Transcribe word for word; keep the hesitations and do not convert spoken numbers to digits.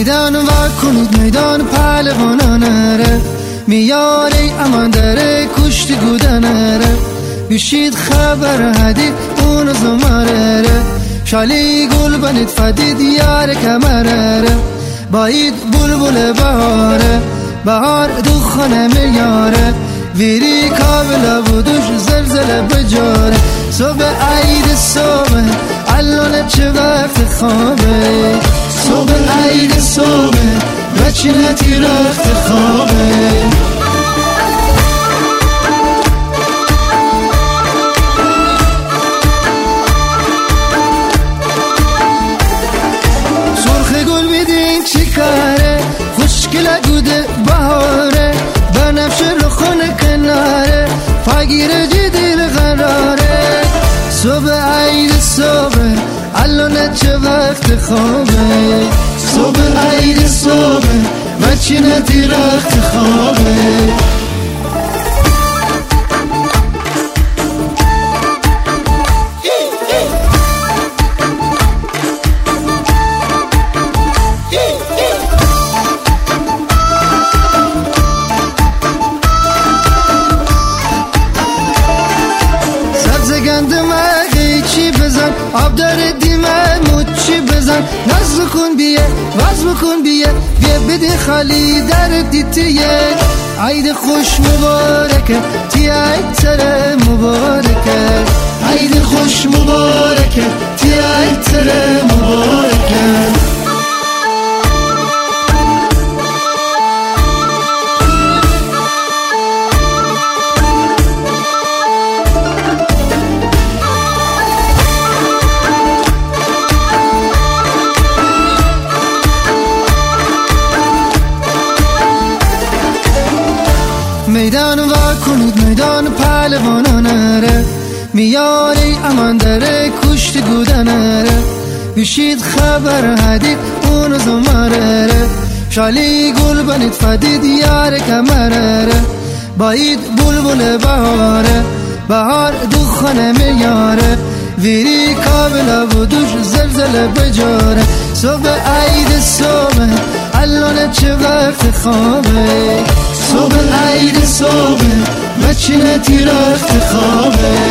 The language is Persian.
میدان وا کنید میدان پهلوانانه ره میاری امان داره کشتی گودنه ره بشید خبر هدید اون زماره ره شالی گل بنید فدید یار کمره ره باید بلبل بهاره بهار دخانه میاره ویری کابل بودوش زلزله بجاره صبح عید صبح الان چه وقت خوابه صبح عید صبح بچینتی رفت خوابه سرخ گل بیدین چی کاره خوشگل گوده بهاره بنفش رو خونه کناره فگیر جدیل قراره صبح عید صبح الان چه وقت خوابه صبح عید صبح بچینتی رخت خوابه آب داره دیمه موچی بزن ناز بکن بیه واز بکن بیه بیا بده خالی در دیتیه عید خوش مبارکه تی عید تره مبارکه عید خوش مبارکه تی عید تره مبارکه میدان وا کنید میدان پهلوانانه ره میاری امان داره کشتی گودنه ره بشید خبر هدید اون زماره ره شالی گل بنید فدید یار کمره ره باید بلبل بهاره بهار دخانه میاره ویری کابل بودوش زلزله بجاره صبح عید صبح الان چه وقت خوابه صبح عید صبح بچینتی رفت خوابه